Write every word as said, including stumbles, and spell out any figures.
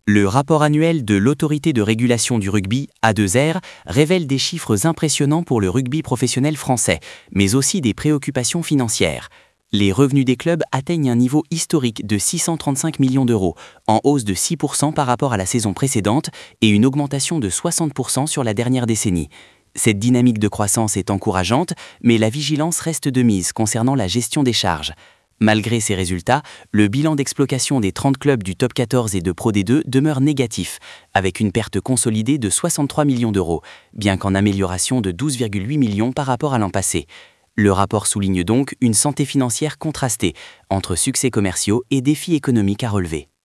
Le rapport annuel de l'Autorité de régulation du rugby, A deux R, révèle des chiffres impressionnants pour le rugby professionnel français, mais aussi des préoccupations financières. Les revenus des clubs atteignent un niveau historique de six cent trente-cinq millions d'euros, en hausse de six pour cent par rapport à la saison précédente et une augmentation de soixante pour cent sur la dernière décennie. Cette dynamique de croissance est encourageante, mais la vigilance reste de mise concernant la gestion des charges. Malgré ces résultats, le bilan d'exploitation des trente clubs du top quatorze et de Pro D deux demeure négatif, avec une perte consolidée de soixante-trois millions d'euros, bien qu'en amélioration de douze virgule huit millions par rapport à l'an passé. Le rapport souligne donc une santé financière contrastée, entre succès commerciaux et défis économiques à relever.